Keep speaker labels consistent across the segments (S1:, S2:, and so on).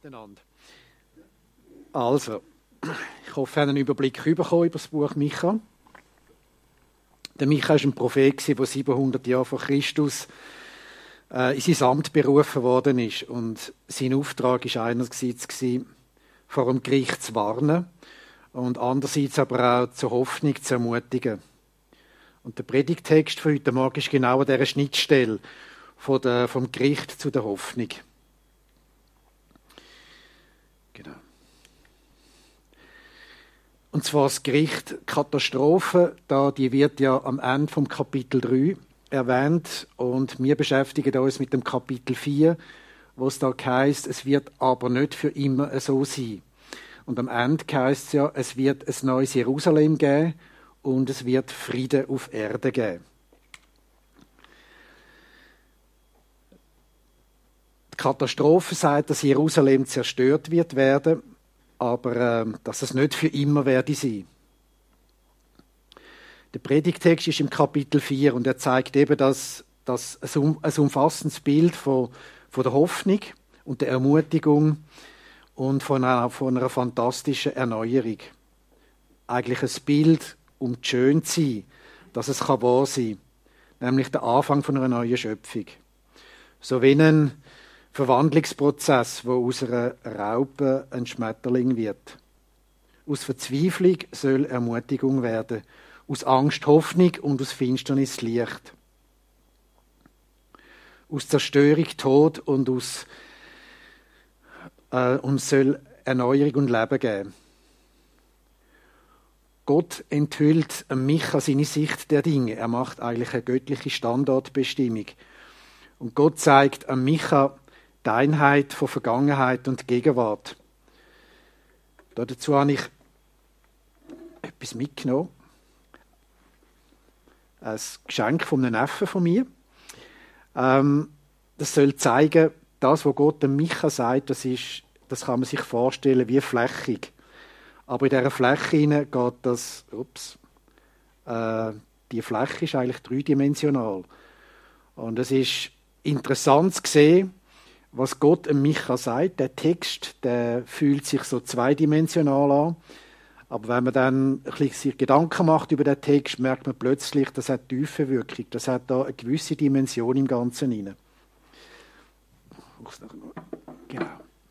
S1: miteinander. Also, ich hoffe, ihr habt einen Überblick bekommen über das Buch Micha. Der Micha war ein Prophet, der 700 Jahre vor Christus in sein Amt berufen worden ist. Und sein Auftrag war einerseits, vor dem Gericht zu warnen und andererseits aber auch zur Hoffnung zu ermutigen. Und der Predigttext für heute Morgen ist genau an dieser Schnittstelle vom Gericht zu der Hoffnung. Genau. Und zwar das Gericht, Katastrophe, die wird ja am Ende vom Kapitel 3 erwähnt und wir beschäftigen uns mit dem Kapitel 4, wo es da heisst, es wird aber nicht für immer so sein. Und am Ende heisst es ja, es wird ein neues Jerusalem geben und es wird Frieden auf Erde geben. Die Katastrophe sagt, dass Jerusalem zerstört wird werden, aber dass es nicht für immer werde sein. Der Predigtext ist im Kapitel 4 und er zeigt eben, dass ein umfassendes Bild von der Hoffnung und der Ermutigung und von einer fantastischen Erneuerung. Eigentlich ein Bild, um schön zu sein, dass es wahr sein kann, nämlich der Anfang von einer neuen Schöpfung. So wie ein Verwandlungsprozess, wo aus einer Raupe ein Schmetterling wird. Aus Verzweiflung soll Ermutigung werden, aus Angst Hoffnung und aus Finsternis Licht. Aus Zerstörung Tod und soll Erneuerung und Leben geben. Gott enthüllt Micha seine Sicht der Dinge. Er macht eigentlich eine göttliche Standortbestimmung. Und Gott zeigt Micha die Einheit von Vergangenheit und Gegenwart. Dazu habe ich etwas mitgenommen. Ein Geschenk von einem Neffen von mir. Das soll zeigen, das, was Gott dem Micha sagt, das kann man sich vorstellen wie flächig. Aber in dieser Fläche hinein geht das, die Fläche ist eigentlich dreidimensional. Und es ist interessant zu sehen, was Gott dem Micha sagt. Der Text, der fühlt sich so zweidimensional an. Aber wenn man dann ein bisschen sich Gedanken macht über den Text, merkt man plötzlich, das hat tiefe Wirkung. Das hat da eine gewisse Dimension im Ganzen hinein. Genau.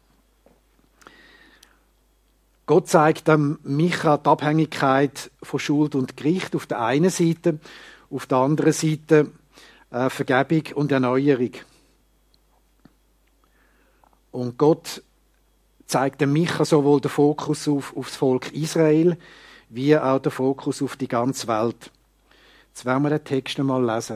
S1: Gott zeigt dem Micha die Abhängigkeit von Schuld und Gericht auf der einen Seite, auf der anderen Seite Vergebung und Erneuerung. Und Gott zeigt dem Micha sowohl den Fokus auf das Volk Israel, wie auch den Fokus auf die ganze Welt. Jetzt werden wir den Text einmal lesen.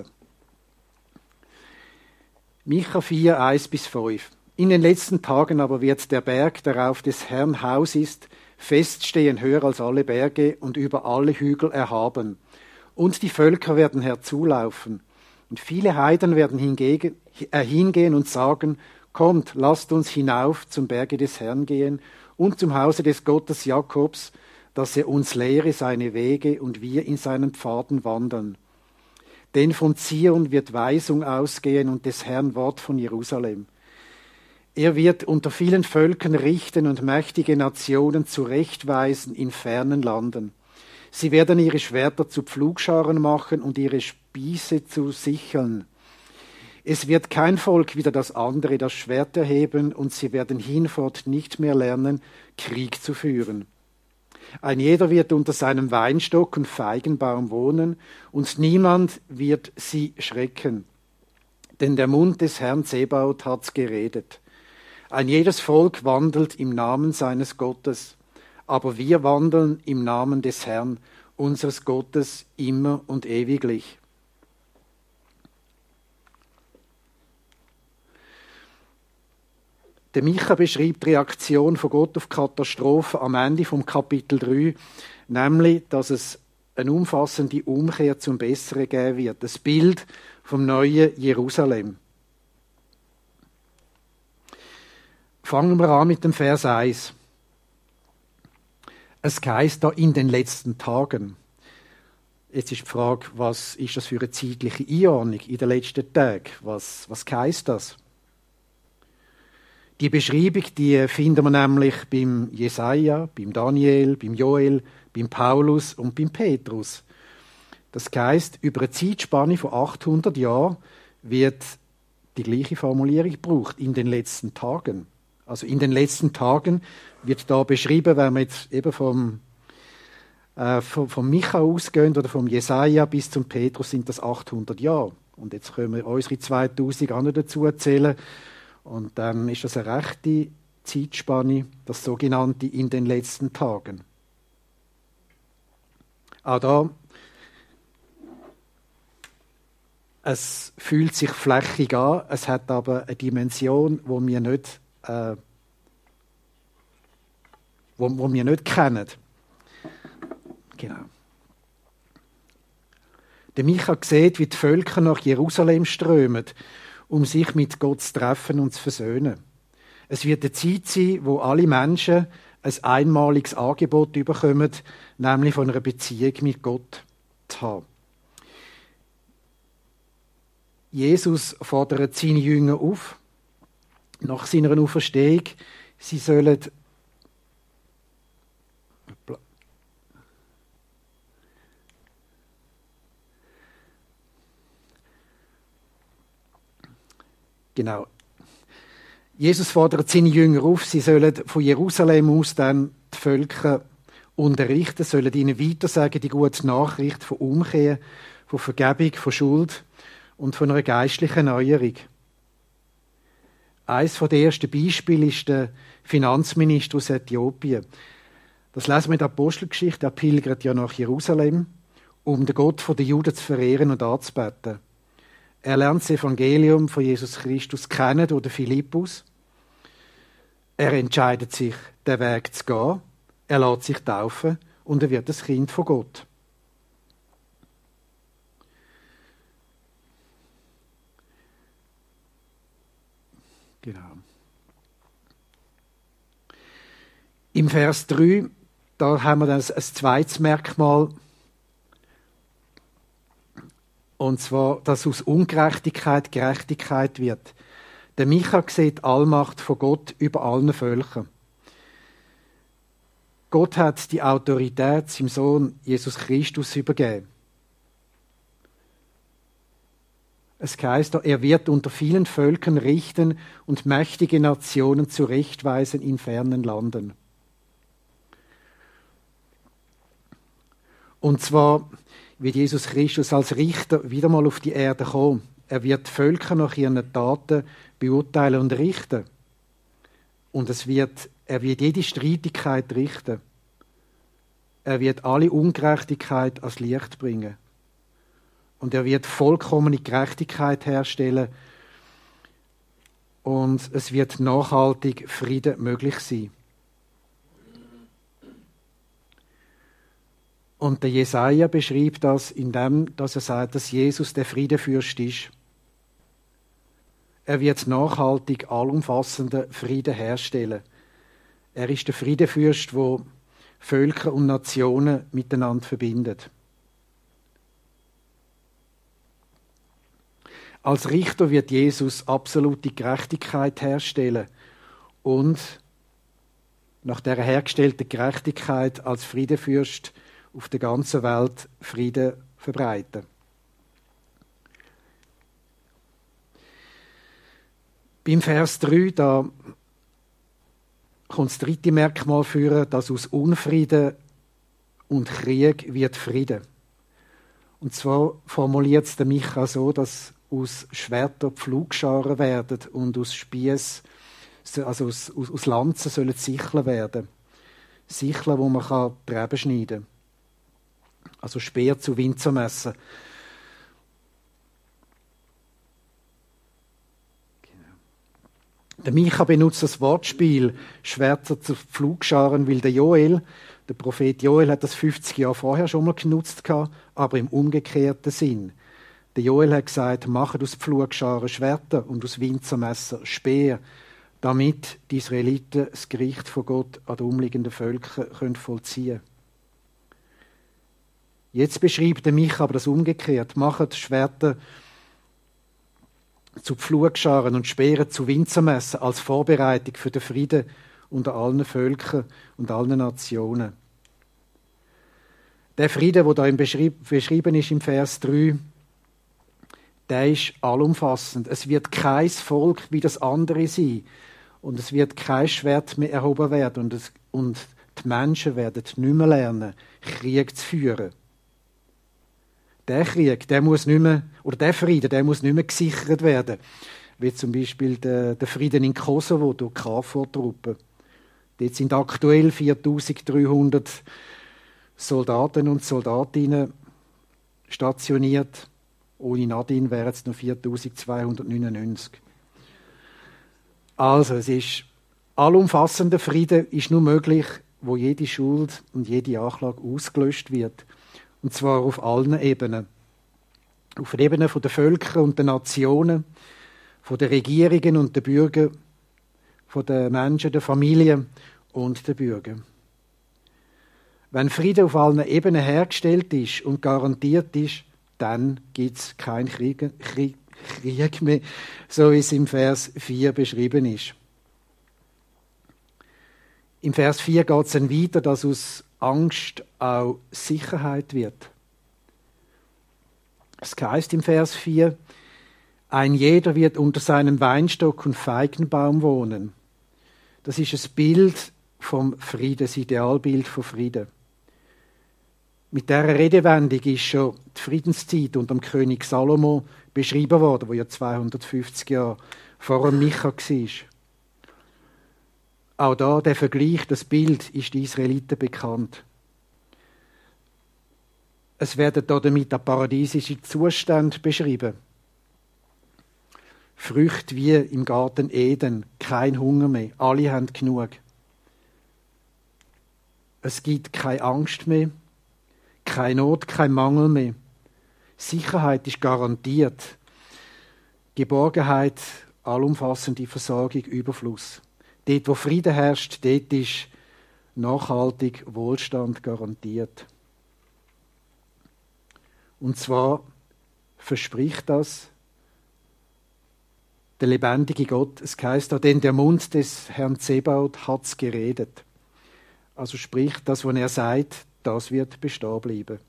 S1: Micha 4, 1-5. In den letzten Tagen aber wird der Berg, der auf des Herrn Haus ist, feststehen höher als alle Berge und über alle Hügel erhaben. Und die Völker werden herzulaufen. Und viele Heiden werden hingehen und sagen, kommt, lasst uns hinauf zum Berge des Herrn gehen und zum Hause des Gottes Jakobs, dass er uns lehre seine Wege und wir in seinen Pfaden wandern. Denn von Zion wird Weisung ausgehen und des Herrn Wort von Jerusalem. Er wird unter vielen Völkern richten und mächtige Nationen zurechtweisen in fernen Landen. Sie werden ihre Schwerter zu Pflugscharen machen und ihre Spieße zu Sicheln. Es wird kein Volk wider das andere das Schwert erheben und sie werden hinfort nicht mehr lernen, Krieg zu führen. Ein jeder wird unter seinem Weinstock und Feigenbaum wohnen und niemand wird sie schrecken. Denn der Mund des Herrn Zebaoth hat's geredet. Ein jedes Volk wandelt im Namen seines Gottes, aber wir wandeln im Namen des Herrn, unseres Gottes, immer und ewiglich. Der Micha beschreibt die Reaktion von Gott auf Katastrophen am Ende vom Kapitel 3, nämlich, dass es eine umfassende Umkehr zum Besseren geben wird. Das Bild vom neuen Jerusalem. Fangen wir an mit dem Vers 1. Es heisst da in den letzten Tagen. Jetzt ist die Frage, was ist das für eine zeitliche Einordnung in den letzten Tagen? Was heisst das? Die Beschreibung, die finden wir nämlich beim Jesaja, beim Daniel, beim Joel, beim Paulus und beim Petrus. Das heisst, über eine Zeitspanne von 800 Jahren wird die gleiche Formulierung gebraucht, in den letzten Tagen. Also in den letzten Tagen wird da beschrieben, wenn wir jetzt eben vom Micha ausgehen oder vom Jesaja bis zum Petrus, sind das 800 Jahre. Und jetzt können wir unsere 2000 auch noch dazu erzählen. Und dann ist das eine rechte Zeitspanne, das sogenannte in den letzten Tagen. Auch da, es fühlt sich flächig an, es hat aber eine Dimension, die wir nicht, wo wir nicht kennen. Genau. Der Micha sieht, wie die Völker nach Jerusalem strömen, um sich mit Gott zu treffen und zu versöhnen. Es wird eine Zeit sein, wo alle Menschen ein einmaliges Angebot bekommen, nämlich von einer Beziehung mit Gott zu haben. Jesus fordert seine Jünger auf, nach seiner Auferstehung, sie sollen Genau. Jesus fordert seine Jünger auf, sie sollen von Jerusalem aus dann die Völker unterrichten, sollen ihnen weitersagen, die gute Nachricht von Umkehr, von Vergebung, von Schuld und von einer geistlichen Neuerung. Eines der ersten Beispiele ist der Finanzminister aus Äthiopien. Das lesen wir in der Apostelgeschichte. Er pilgert ja nach Jerusalem, um den Gott der Juden zu verehren und anzubeten. Er lernt das Evangelium von Jesus Christus kennen durch Philippus. Er entscheidet sich, den Weg zu gehen. Er lässt sich taufen und er wird das Kind von Gott. Genau. Im Vers 3, da haben wir dann ein zweites Merkmal. Und zwar, dass aus Ungerechtigkeit Gerechtigkeit wird. Der Micha sieht die Allmacht von Gott über allen Völkern. Gott hat die Autorität seinem Sohn Jesus Christus übergeben. Es heisst, er wird unter vielen Völkern richten und mächtige Nationen zurechtweisen in fernen Landen. Und zwar wird Jesus Christus als Richter wieder mal auf die Erde kommen. Er wird die Völker nach ihren Taten beurteilen und richten. Und er wird jede Streitigkeit richten. Er wird alle Ungerechtigkeit ans Licht bringen. Und er wird vollkommene Gerechtigkeit herstellen. Und es wird nachhaltig Frieden möglich sein. Und der Jesaja beschreibt das, indem dass er sagt, dass Jesus der Friedefürst ist. Er wird nachhaltig allumfassenden Frieden herstellen. Er ist der Friedefürst, der Völker und Nationen miteinander verbindet. Als Richter wird Jesus absolute Gerechtigkeit herstellen und nach der hergestellten Gerechtigkeit als Friedefürst auf der ganzen Welt Frieden verbreiten. Beim Vers 3, da kommt das dritte Merkmal führen, dass aus Unfrieden und Krieg wird Frieden. Und zwar formuliert es der Micha so, dass aus Schwertern Pflugscharen werden und aus Spieß, also aus Lanzen sollen Sicheln werden. Sicheln, wo man die Reben schneiden kann. Also Speer zu Winzermesser. Genau. Der Micha benutzt das Wortspiel Schwerter zu Pflugscharen, weil der Prophet Joel hat das 50 Jahre vorher schon mal genutzt, aber im umgekehrten Sinn. Der Joel hat gesagt, macht aus Pflugscharen Schwerter und aus Winzermesser Speer, damit die Israeliten das Gericht von Gott an den umliegenden Völkern vollziehen können. Jetzt beschreibt der Micha aber das umgekehrt. Macht Schwerter zu Pflugscharen und Speeren zu Winzermessen als Vorbereitung für den Frieden unter allen Völkern und allen Nationen. Der Frieden, der da beschrieben ist im Vers 3, der ist allumfassend. Es wird kein Volk wie das andere sein. Und es wird kein Schwert mehr erhoben werden. Und die Menschen werden nicht mehr lernen, Krieg zu führen. Der Krieg, der muss nicht mehr, oder der Frieden, der muss nicht mehr gesichert werden. Wie zum Beispiel der Frieden in Kosovo durch die KFOR-Truppen. Dort sind aktuell 4300 Soldaten und Soldatinnen stationiert. Ohne Nadine wären es noch 4299. Also, es ist allumfassender Frieden ist nur möglich, wo jede Schuld und jede Anklage ausgelöscht wird. Und zwar auf allen Ebenen. Auf der Ebene der Völker und der Nationen, von den Regierungen und den Bürgern, von den Menschen, der Familien und den Bürgern. Wenn Frieden auf allen Ebenen hergestellt ist und garantiert ist, dann gibt es keinen Krieg mehr, so wie es im Vers 4 beschrieben ist. Im Vers 4 geht es dann weiter, dass aus Angst auch Sicherheit wird. Es heißt im Vers 4, ein jeder wird unter seinem Weinstock und Feigenbaum wohnen. Das ist ein Bild vom Frieden, das Idealbild von Frieden. Mit dieser Redewendung ist schon die Friedenszeit unter dem König Salomo beschrieben worden, wo ja 250 Jahre vor dem Micha war. Auch da der Vergleich, das Bild ist den Israeliten bekannt. Es werden damit auch paradiesische Zustände beschrieben. Früchte wie im Garten Eden, kein Hunger mehr, alle haben genug. Es gibt keine Angst mehr, keine Not, kein Mangel mehr. Sicherheit ist garantiert. Geborgenheit, allumfassende Versorgung, Überfluss. Dort, wo Frieden herrscht, dort ist nachhaltig Wohlstand garantiert. Und zwar verspricht das der lebendige Gott. Es heisst da, denn der Mund des Herrn Zebaoth hat's geredet. Also sprich, das, was er sagt, das wird bestehen bleiben.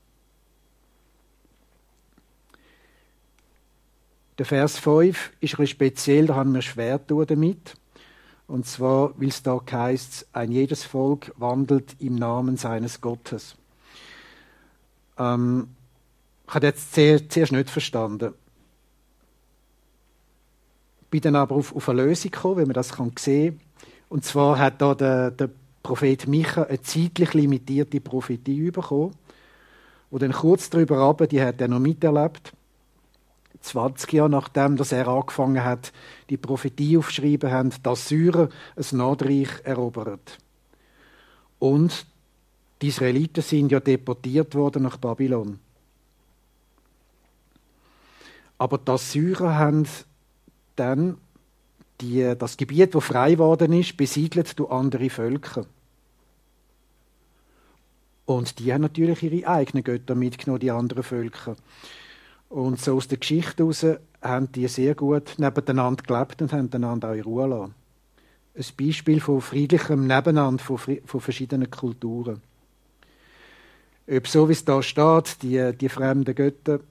S1: Der Vers 5 ist ein bisschen speziell, da haben wir schwer damit. Und zwar, weil es da heisst, ein jedes Volk wandelt im Namen seines Gottes. Ich habe jetzt zuerst nicht verstanden. Bin dann aber auf eine Lösung gekommen, wie man das sehen kann. Und zwar hat da der Prophet Micha eine zeitlich limitierte Prophetie bekommen, wo dann kurz darüber runter, die hat er noch miterlebt, 20 Jahre nachdem, dass er angefangen hat, die Prophetie aufzuschreiben, haben die Assyrer ein Nordreich erobert. Und die Israeliten sind ja deportiert worden nach Babylon. Aber die Assyrer haben dann das Gebiet, das frei geworden ist, besiedelt durch andere Völker. Und die haben natürlich ihre eigenen Götter mitgenommen, die anderen Völker. Und so aus der Geschichte heraus haben die sehr gut nebeneinander gelebt und haben einander auch in Ruhe gelassen. Ein Beispiel von friedlichem Nebeneinander von verschiedenen Kulturen. Ob so, wie es da steht, die fremden Götter,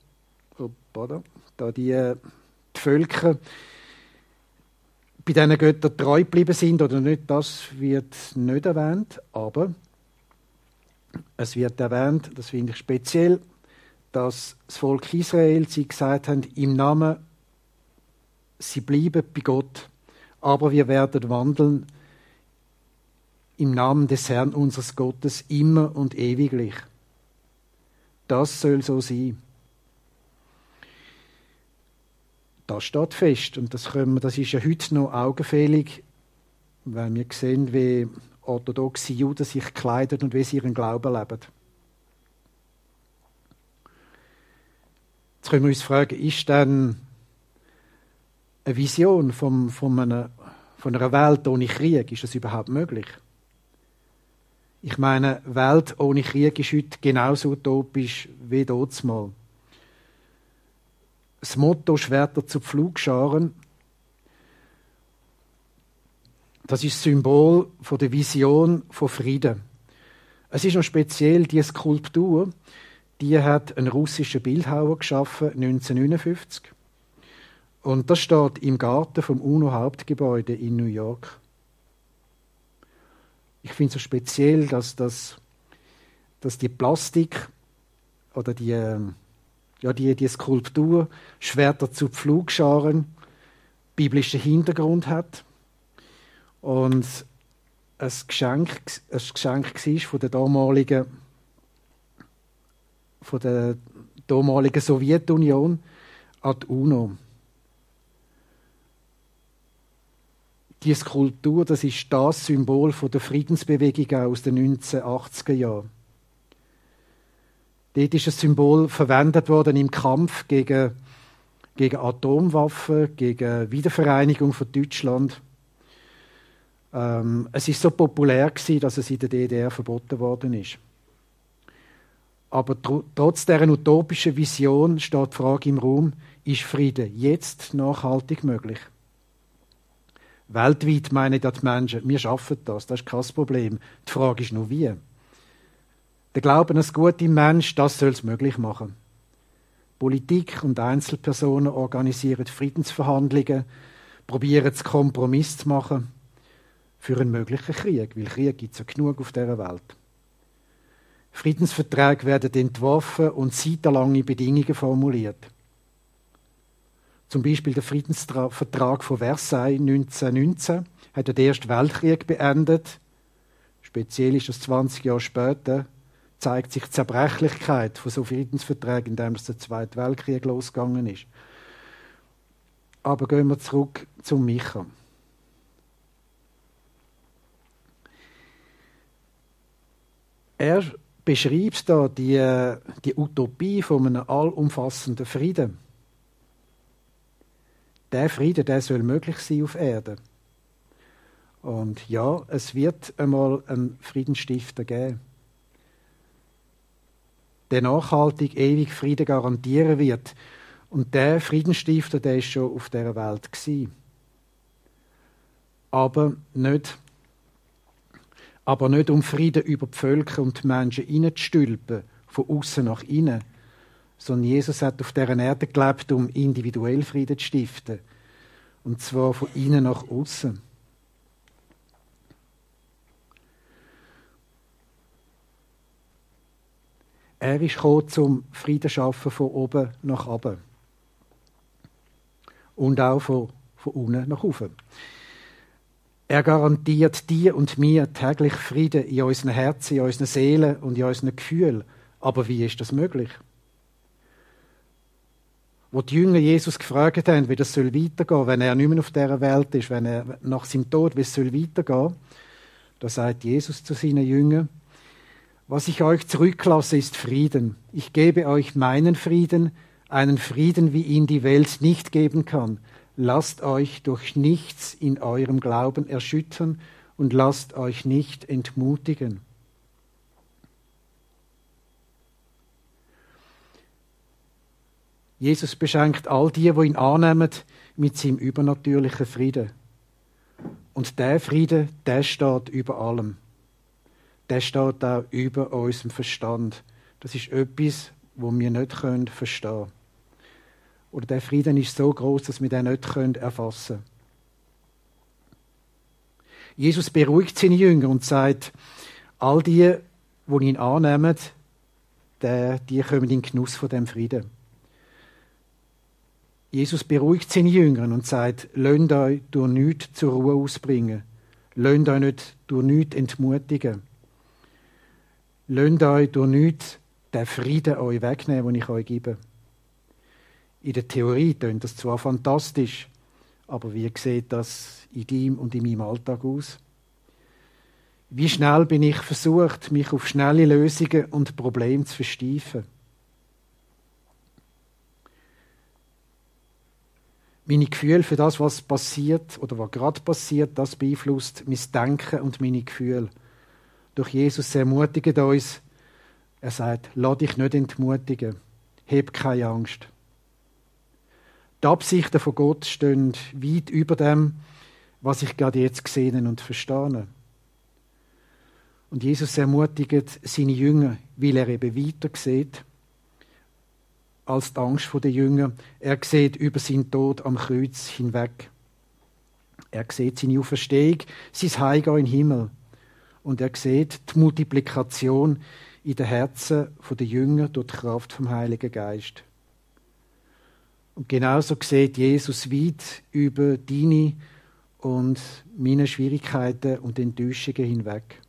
S1: die Völker, bei diesen Göttern treu geblieben sind oder nicht, das wird nicht erwähnt, aber es wird erwähnt, das finde ich speziell, dass das Volk Israel, sie gesagt haben, im Namen, sie bleiben bei Gott, aber wir werden wandeln im Namen des Herrn unseres Gottes immer und ewiglich. Das soll so sein. Das steht fest und das ist ja heute noch augenfällig, weil wir sehen, wie orthodoxe Juden sich kleiden und wie sie ihren Glauben leben. Jetzt können wir uns fragen, ist denn eine Vision von einer Welt ohne Krieg, ist das überhaupt möglich? Ich meine, eine Welt ohne Krieg ist heute genauso utopisch wie damals. das Motto «Schwerter zu Pflugscharen», das ist das Symbol von der Vision von Frieden. Es ist noch speziell, die Skulptur, die hat ein russischer Bildhauer geschaffen, 1959. Und das steht im Garten vom UNO-Hauptgebäude in New York. Ich finde es so speziell, dass die Plastik oder die Skulptur Schwerter zu Pflugscharen biblischen Hintergrund hat und ein Geschenk war von der damaligen Sowjetunion an die UNO. Die Skulptur, das ist das Symbol von der Friedensbewegung aus den 1980er Jahren. Dort ist ein Symbol verwendet worden im Kampf gegen Atomwaffen, gegen Wiedervereinigung von Deutschland. Es ist so populär gewesen, dass es in der DDR verboten worden ist. Aber trotz dieser utopischen Vision steht die Frage im Raum: Ist Frieden jetzt nachhaltig möglich? Weltweit meinen die Menschen, wir schaffen das ist kein Problem. Die Frage ist nur, wie. Der Glaube an das Gute im Mensch, das soll es möglich machen. Politik und Einzelpersonen organisieren Friedensverhandlungen, probieren es Kompromiss zu machen für einen möglichen Krieg, weil Krieg gibt es ja genug auf dieser Welt. Friedensverträge werden entworfen und seitenlange Bedingungen formuliert. Zum Beispiel der Friedensvertrag von Versailles 1919 hat den Ersten Weltkrieg beendet. Speziell ist es 20 Jahre später, zeigt sich die Zerbrechlichkeit von so Friedensverträgen, indem der Zweite Weltkrieg losgegangen ist. Aber gehen wir zurück zum Micha. Er beschreibt da die Utopie von einem allumfassenden Frieden. Der Frieden, der soll möglich sein auf Erden. Und ja, es wird einmal einen Friedensstifter geben, der nachhaltig ewig Frieden garantieren wird. Und der Friedensstifter, der ist schon auf dieser Welt gewesen. Aber nicht um Frieden über die Völker und die Menschen hineinzustülpen, von außen nach innen, sondern Jesus hat auf dieser Erde gelebt, um individuell Frieden zu stiften. Und zwar von innen nach außen. Er ist gekommen, zum Frieden zu schaffen von oben nach unten. Und auch von unten nach oben. Er garantiert dir und mir täglich Frieden in unseren Herzen, in unseren Seelen und in unseren Gefühlen. Aber wie ist das möglich? Wo die Jünger Jesus gefragt haben, wie das weitergehen soll, wenn er nicht mehr auf dieser Welt ist, wenn er nach seinem Tod, wie es weitergehen soll, da sagt Jesus zu seinen Jüngern: Was ich euch zurücklasse, ist Frieden. Ich gebe euch meinen Frieden, einen Frieden, wie ihn die Welt nicht geben kann. Lasst euch durch nichts in eurem Glauben erschüttern und lasst euch nicht entmutigen. Jesus beschenkt all die ihn annehmen, mit seinem übernatürlichen Frieden. Und der Friede, der steht über allem. Der steht auch über unserem Verstand. Das ist etwas, was wir nicht verstehen können. Oder der Frieden ist so groß, dass wir den nicht erfassen können. Jesus beruhigt seine Jünger und sagt, all die ihn annehmen, die kommen in den Genuss von dem Frieden. Jesus beruhigt seine Jünger und sagt, lasst euch durch nichts zur Ruhe ausbringen. Lasst euch nicht durch nichts entmutigen. Lasst euch durch nichts den Frieden euch wegnehmen, den ich euch gebe. In der Theorie klingt das zwar fantastisch, aber wie sieht das in deinem und in meinem Alltag aus? Wie schnell bin ich versucht, mich auf schnelle Lösungen und Probleme zu versteifen? Meine Gefühle für das, was passiert oder was gerade passiert, das beeinflusst mein Denken und meine Gefühle. Doch Jesus ermutigt uns. Er sagt, lass dich nicht entmutigen. Hab keine Angst. Die Absichten von Gott stehen weit über dem, was ich gerade jetzt gesehen und verstehe. Und Jesus ermutigt seine Jünger, weil er eben weiter sieht als die Angst der Jünger. Er sieht über seinen Tod am Kreuz hinweg. Er sieht seine Auferstehung, sein Heimgehen in den Himmel. Und er sieht die Multiplikation in den Herzen der Jünger durch die Kraft vom Heiligen Geist. Und genauso sieht Jesus weit über deine und meine Schwierigkeiten und Enttäuschungen hinweg.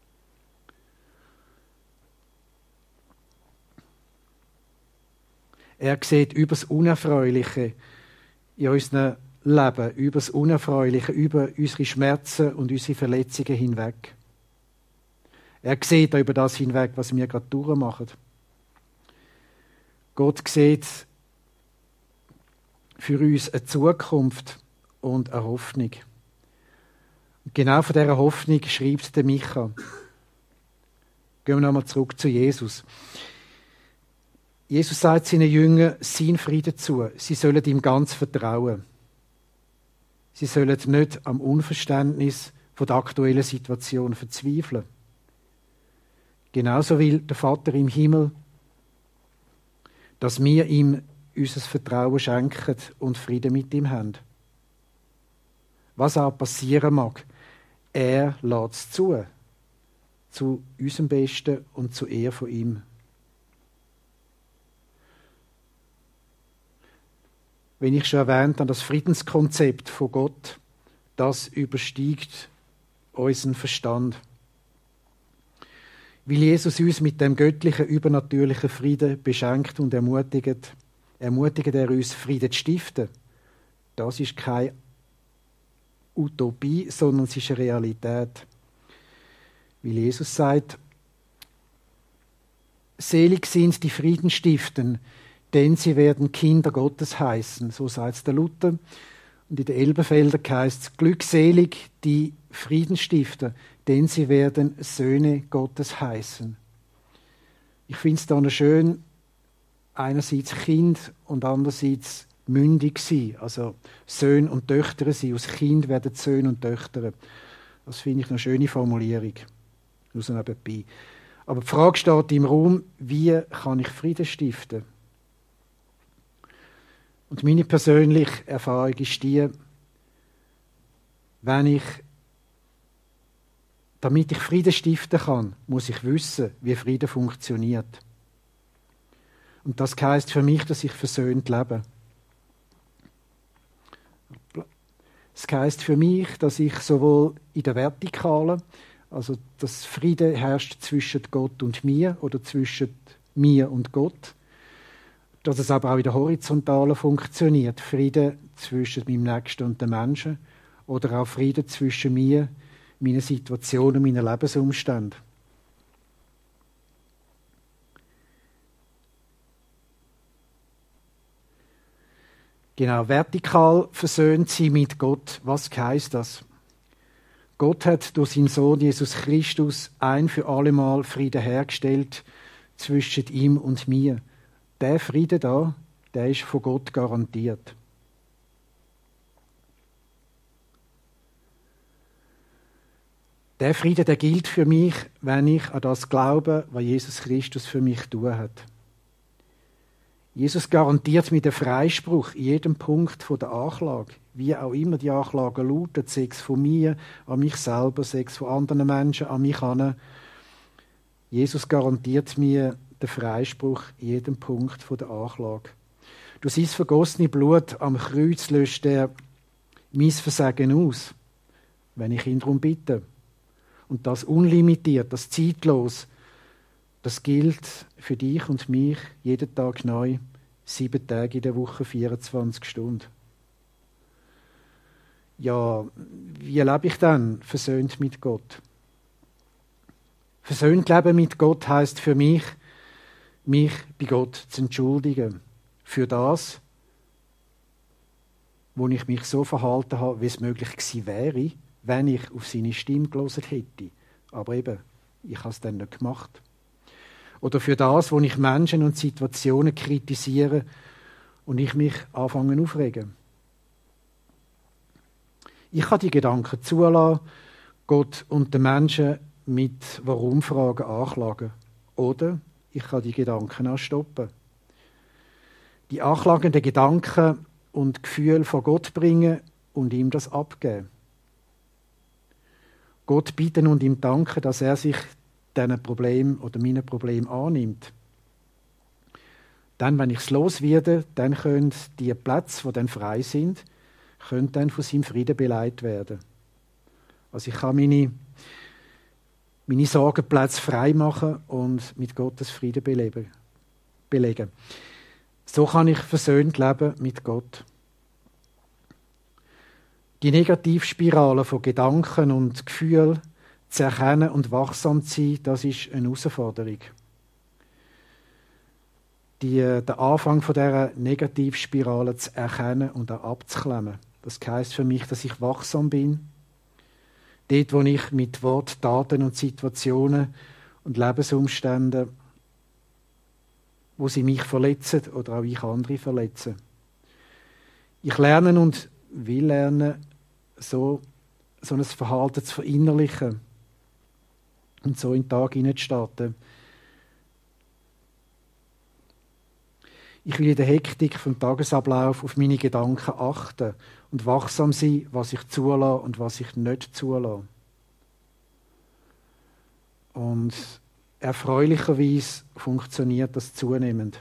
S1: Er sieht über das Unerfreuliche in unserem Leben, über das Unerfreuliche, über unsere Schmerzen und unsere Verletzungen hinweg. Er sieht auch über das hinweg, was wir gerade durchmachen. Gott sieht für uns eine Zukunft und eine Hoffnung. Und genau von dieser Hoffnung schreibt der Micha. Gehen wir nochmal zurück zu Jesus. Jesus sagt seinen Jüngern seinen Frieden zu. Sie sollen ihm ganz vertrauen. Sie sollen nicht am Unverständnis von der aktuellen Situation verzweifeln. Genauso will der Vater im Himmel, dass wir ihm unser Vertrauen schenken und Frieden mit ihm haben. Was auch passieren mag, er lässt es zu unserem Besten und zu Ehre von ihm. Wenn ich schon erwähnt habe, das Friedenskonzept von Gott, das übersteigt unseren Verstand. Weil Jesus uns mit dem göttlichen, übernatürlichen Frieden beschenkt und ermutigt er uns, Frieden zu stiften. Das ist keine Utopie, sondern es ist eine Realität. Weil Jesus sagt, selig sind die Frieden stiften, denn sie werden Kinder Gottes heißen. So sagt es der Luther. Und in den Elberfelder heißt es, glückselig die Friedensstifter, denn sie werden Söhne Gottes heißen. Ich finde es da noch schön, einerseits Kind und andererseits mündig sein, also Söhne und Töchter sein. Aus Kind werden Söhne und Töchter. Das finde ich eine schöne Formulierung. Nur so nebenbei. Aber die Frage steht im Raum, wie kann ich Frieden stiften? Und meine persönliche Erfahrung ist die, damit ich Frieden stiften kann, muss ich wissen, wie Frieden funktioniert. Und das heisst für mich, dass ich versöhnt lebe. Es heisst für mich, dass ich sowohl in der Vertikalen, also dass Frieden herrscht zwischen Gott und mir oder zwischen mir und Gott, dass es aber auch in der Horizontalen funktioniert. Frieden zwischen meinem Nächsten und den Menschen oder auch Frieden zwischen mir, meiner Situation und meinen Lebensumständen. Genau, vertikal versöhnt sein mit Gott. Was heisst das? Gott hat durch seinen Sohn Jesus Christus ein für allemal Frieden hergestellt zwischen ihm und mir. Der Frieden da, der ist von Gott garantiert. Der Frieden, der gilt für mich, wenn ich an das glaube, was Jesus Christus für mich tun hat. Jesus garantiert mir den Freispruch in jedem Punkt von der Anklage. Wie auch immer die Anklage lautet, sei es von mir, an mich selber, sei es von anderen Menschen, an mich an. Jesus garantiert mir den Freispruch in jedem Punkt von der Anklage. Durch sein vergossene Blut am Kreuz löscht er mein Versagen aus, wenn ich ihn darum bitte. Und das unlimitiert, das zeitlos, das gilt für dich und mich jeden Tag neu, 7 Tage in der Woche, 24 Stunden. Ja, wie lebe ich dann versöhnt mit Gott? Versöhnt leben mit Gott heisst für mich bei Gott zu entschuldigen. Für das, wo ich mich so verhalten habe, wie es möglich gewesen wäre, wenn ich auf seine Stimme gehört hätte. Aber eben, ich habe es dann nicht gemacht. Oder für das, wo ich Menschen und Situationen kritisiere und ich mich anfange aufregen. Ich kann die Gedanken zulassen, Gott und den Menschen mit Warum-Fragen anklagen. Oder ich kann die Gedanken auch stoppen. Die anklagenden Gedanken und Gefühle vor Gott bringen und ihm das abgeben. Gott bitten und ihm danken, dass er sich diesen Problem oder meinen Problem annimmt. Dann, wenn ich es los werde, dann können die Plätze, die dann frei sind, können dann von seinem Frieden beleidigt werden. Also ich kann meine Sorgenplätze frei machen und mit Gottes Frieden belegen. So kann ich versöhnt leben mit Gott. Die Negativspirale von Gedanken und Gefühlen zu erkennen und wachsam zu sein, das ist eine Herausforderung. Der Anfang von dieser Negativspirale zu erkennen und auch abzuklemmen. Das heisst für mich, dass ich wachsam bin. Dort, wo ich mit Wort, Taten und Situationen und Lebensumständen, wo sie mich verletzen oder auch ich andere verletzen. Ich lerne und will lernen, so ein Verhalten zu verinnerlichen und so in den Tag hineinzustarten. Ich will in der Hektik vom Tagesablauf auf meine Gedanken achten und wachsam sein, was ich zulasse und was ich nicht zulasse. Und erfreulicherweise funktioniert das zunehmend.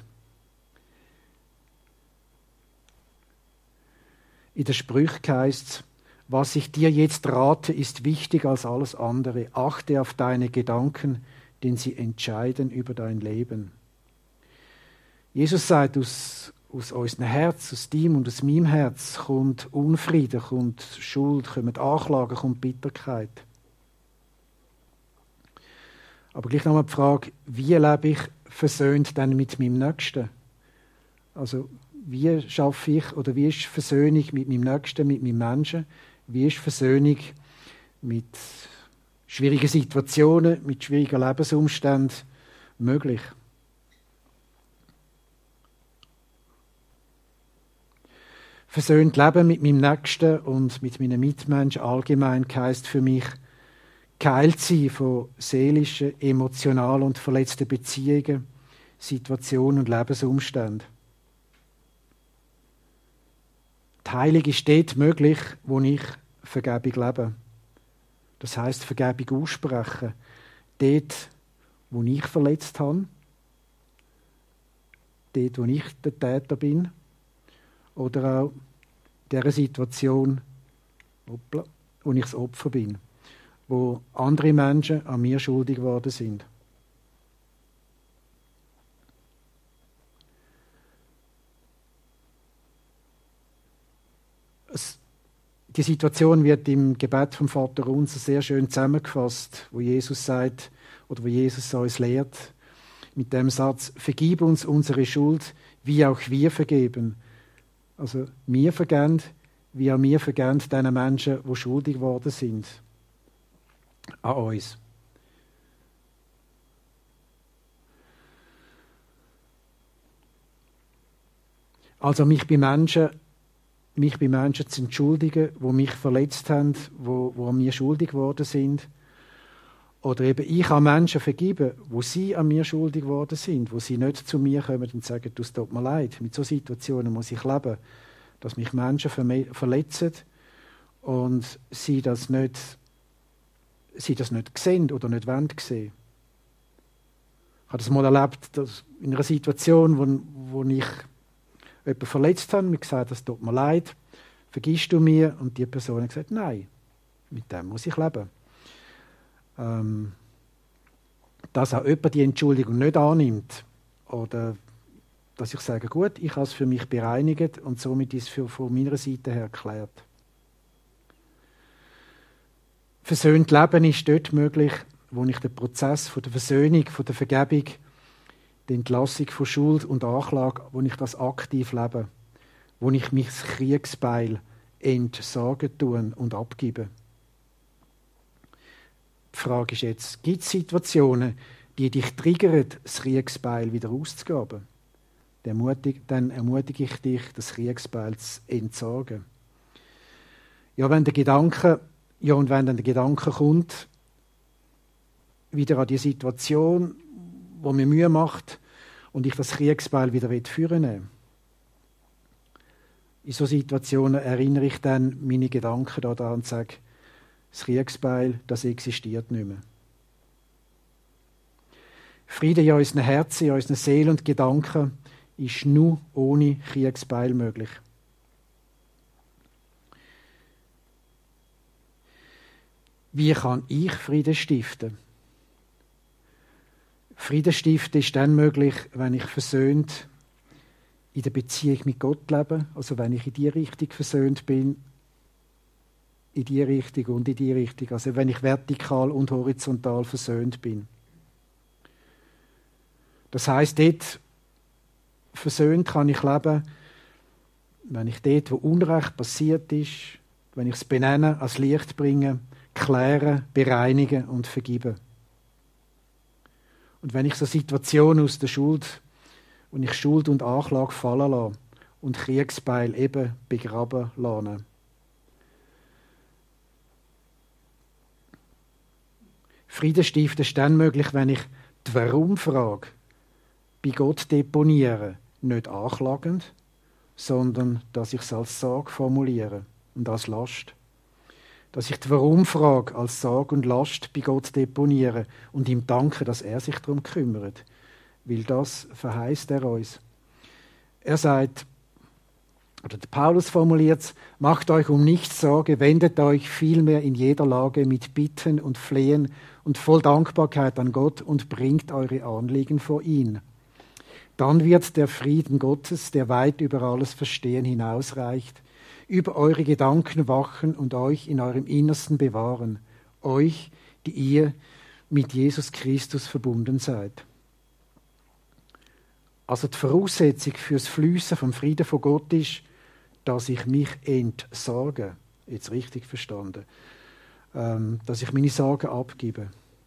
S1: In der Sprüche heisst es, was ich dir jetzt rate, ist wichtiger als alles andere. Achte auf deine Gedanken, denn sie entscheiden über dein Leben. Jesus sagt, aus unserem Herz, aus deinem und aus meinem Herz kommt Unfrieden, kommt Schuld, kommen Anklagen, kommt Bitterkeit. Aber gleich nochmal die Frage, wie lebe ich versöhnt dann mit meinem Nächsten? Also wie schaffe ich oder wie ist Versöhnung mit meinem Nächsten, mit meinem Menschen? Wie ist Versöhnung mit schwierigen Situationen, mit schwierigen Lebensumständen möglich? Versöhnt leben mit meinem Nächsten und mit meinen Mitmenschen allgemein heisst für mich, geheilt sein von seelischen, emotionalen und verletzten Beziehungen, Situationen und Lebensumständen. Die Heilung ist dort möglich, wo ich Vergebung lebe. Das heisst, Vergebung aussprechen. Dort, wo ich verletzt habe. Dort, wo ich der Täter bin. Oder auch in dieser Situation, wo ich das Opfer bin. Wo andere Menschen an mir schuldig geworden sind. Die Situation wird im Gebet vom Vater Unser sehr schön zusammengefasst, wo Jesus sagt, oder wo Jesus uns lehrt, mit dem Satz, vergib uns unsere Schuld, wie auch wir vergeben. Also wir vergeben, wie auch wir vergeben den Menschen, die schuldig geworden sind. An uns. Also mich bei Menschen zu entschuldigen, die mich verletzt haben, die an mir schuldig geworden sind. Oder eben ich an Menschen vergeben, wo sie an mir schuldig geworden sind, wo sie nicht zu mir kommen und sagen, du, es tut mir leid. Mit solchen Situationen muss ich leben, dass mich Menschen verletzen und sie das nicht sehen oder nicht wollen sehen. Ich habe das mal erlebt, dass in einer Situation, wo ich jemanden verletzt habe, mir gesagt, das tut mir leid, vergisst du mir? Und die Person hat gesagt, nein, mit dem muss ich leben. Dass auch jemand die Entschuldigung nicht annimmt oder dass ich sage, gut, ich habe es für mich bereinigt und somit ist es von meiner Seite her geklärt. Versöhnt leben ist dort möglich, wo ich den Prozess von der Versöhnung, von der Vergebung, die Entlassung von Schuld und Anklage, wo ich das aktiv lebe, wo ich mich das Kriegsbeil entsorgen tue und abgebe. Die Frage ist jetzt, gibt es Situationen, die dich triggern, das Kriegsbeil wieder auszugeben? dann ermutige ich dich, das Kriegsbeil zu entsorgen. Ja, wenn dann der Gedanke kommt, wieder an die Situation, wo mir Mühe macht und ich das Kriegsbeil wieder führen will. In solchen Situationen erinnere ich dann meine Gedanken daran und sage, das Kriegsbeil, das existiert nicht mehr. Friede in unseren Herzen, in unseren Seelen und Gedanken ist nur ohne Kriegsbeil möglich. Wie kann ich Frieden stiften? Frieden stiften ist dann möglich, wenn ich versöhnt in der Beziehung mit Gott lebe, also wenn ich in die Richtung versöhnt bin, in die Richtung und in die Richtung, also wenn ich vertikal und horizontal versöhnt bin. Das heisst, dort versöhnt kann ich leben, wenn ich dort, wo Unrecht passiert ist, wenn ich es benenne, ans Licht bringe, klären, bereinigen und vergeben. Und wenn ich so Situationen aus der Schuld und ich Schuld und Anklage fallen lasse und Kriegsbeil eben begraben lasse. Frieden stiften ist dann möglich, wenn ich die Warum-Frage bei Gott deponiere, nicht anklagend, sondern dass ich es als Sorge formuliere und als Last. Dass ich die Warum-Frage als Sorge und Last bei Gott deponiere und ihm danke, dass er sich darum kümmert. Weil das verheißt er uns. Er sagt, oder der Paulus formuliert es, macht euch um nichts Sorge, wendet euch vielmehr in jeder Lage mit Bitten und Flehen und voll Dankbarkeit an Gott und bringt eure Anliegen vor ihn. Dann wird der Frieden Gottes, der weit über alles Verstehen hinausreicht, über eure Gedanken wachen und euch in eurem Innersten bewahren, euch, die ihr mit Jesus Christus verbunden seid. Also die Voraussetzung fürs Fliessen vom Frieden von Gott ist, dass ich mich entsorge. Jetzt richtig verstanden. Dass ich meine Sorgen abgebe.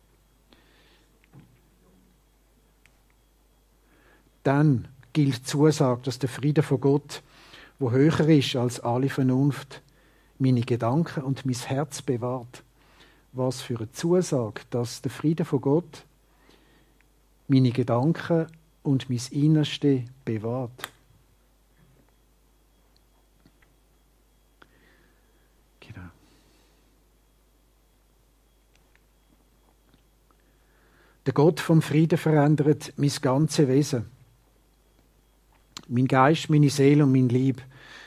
S1: Dann gilt die Zusage, dass der Friede von Gott, wo höher ist als alle Vernunft, meine Gedanken und mein Herz bewahrt. Was für eine Zusage, dass der Friede von Gott meine Gedanken und mein Innerste bewahrt. Genau. Der Gott vom Frieden verändert mein ganzes Wesen. Mein Geist, meine Seele und mein Leib.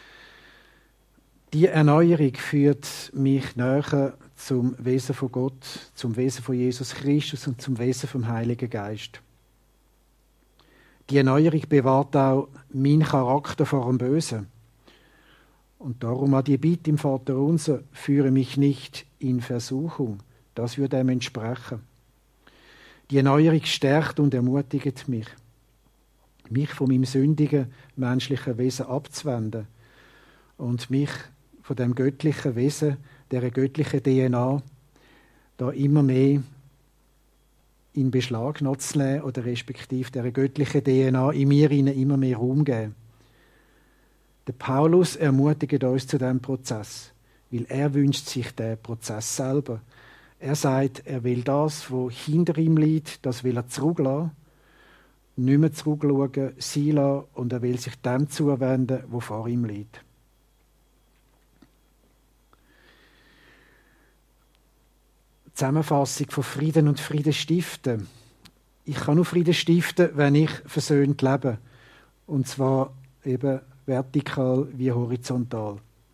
S1: Die Erneuerung führt mich näher zum Wesen von Gott, zum Wesen von Jesus Christus und zum Wesen vom Heiligen Geist. Die Erneuerung bewahrt auch meinen Charakter vor dem Bösen. Und darum auch die Bitte im Vaterunser, führe mich nicht in Versuchung. Das würde ihm entsprechen. Die Erneuerung stärkt und ermutigt mich von meinem sündigen menschlichen Wesen abzuwenden und mich von dem göttlichen Wesen, dieser göttlichen DNA, da immer mehr in Beschlag zu nehmen oder respektive dieser göttlichen DNA in mir immer mehr Raum geben. Der Paulus ermutigt uns zu diesem Prozess, weil er wünscht sich den Prozess selber. Er sagt, er will das, was hinter ihm liegt, das will er zurücklassen, nicht mehr zurückschauen, sein lassen, und er will sich dem zuwenden, was vor ihm liegt. Zusammenfassung von Frieden und Frieden stiften. Ich kann nur Frieden stiften, wenn ich versöhnt lebe. Und zwar eben vertikal wie horizontal.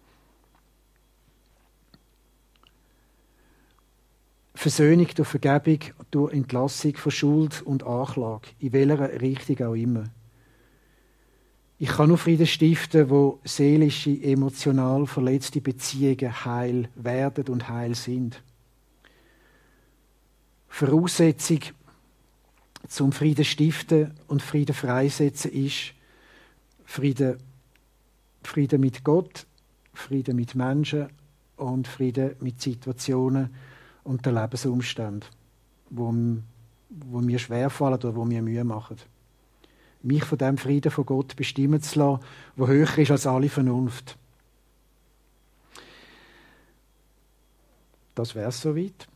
S1: Versöhnung durch Vergebung, durch Entlassung von Schuld und Anklage, in welcher Richtung auch immer. Ich kann nur Frieden stiften, wo seelische, emotional verletzte Beziehungen heil werden und heil sind. Voraussetzung zum Frieden stiften und Frieden freisetzen ist Frieden mit Gott, Frieden mit Menschen und Frieden mit Situationen und den Lebensumständen, wo mir schwerfallen oder wo mir Mühe machen. mich von dem Frieden von Gott bestimmen zu lassen, der höher ist als alle Vernunft. Das wäre es soweit.